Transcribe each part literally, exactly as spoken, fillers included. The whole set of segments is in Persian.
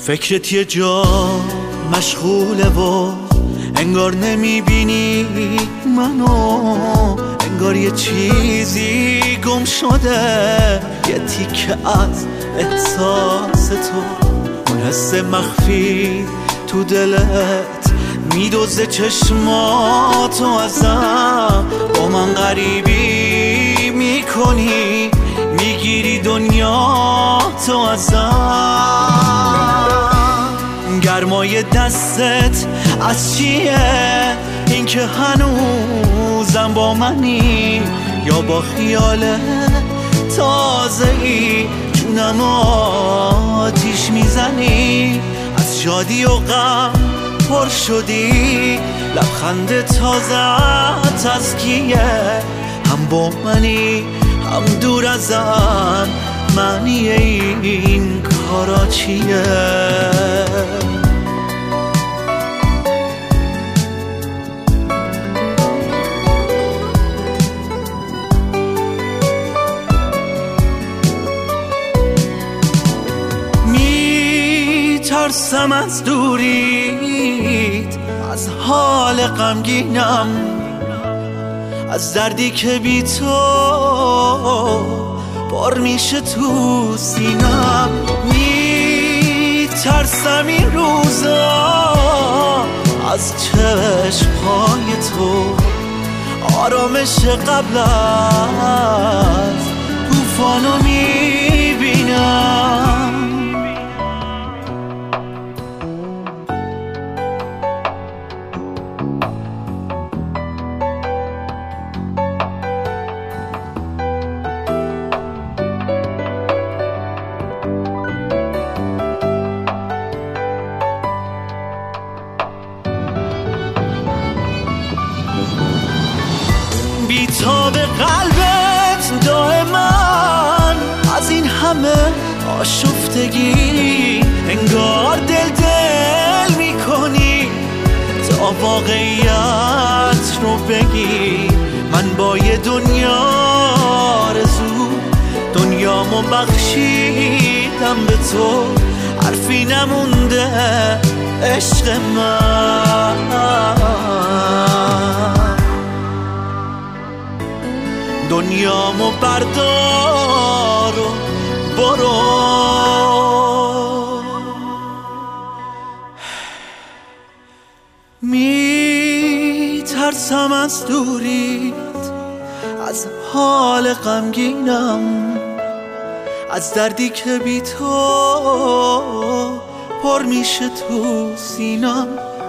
فکرت یه جا مشغوله و انگار نمیبینی منو، انگار یه چیزی گم شده، یه تیکه از احساس تو، اون حس مخفی تو دلت میدوزه چشماتو ازم، با من غریبی میکنی، میگیری دنیا تو ازم. گرمای دستت از چیه؟ این که هنوزم با منی یا با خیال تازه ای جونم آتیش میزنی؟ از شادی و غم پر شدی، لبخند تازت از کیه؟ هم با منی هم دور ازم، معنی این کارا چیه؟ میترسم از دوریت، از حال غمگینم، از دردی که بی تو پر میشه تو سینم. میترسم این روزا از چشمهای تو، آرامش قبل از طوفانو میبینم. بیتاب قلبت دائما از این همه آشفتگی، انگار دل دل میکنی تا واقعیت رو بگی. من با یه دنیا آرزو دنیامو بخشیدم به تو، حرفی نمونده عشق من. دنیامو بردار و برو، میترسم از دوریت، از حال غمگینم، از دردی که بی تو پر میشه تو سینم.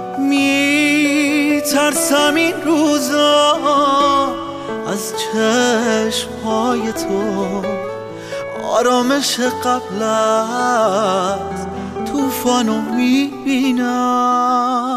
میترسم این روزا از چشمهای تو، آرامش قبل از طوفانو میبینم.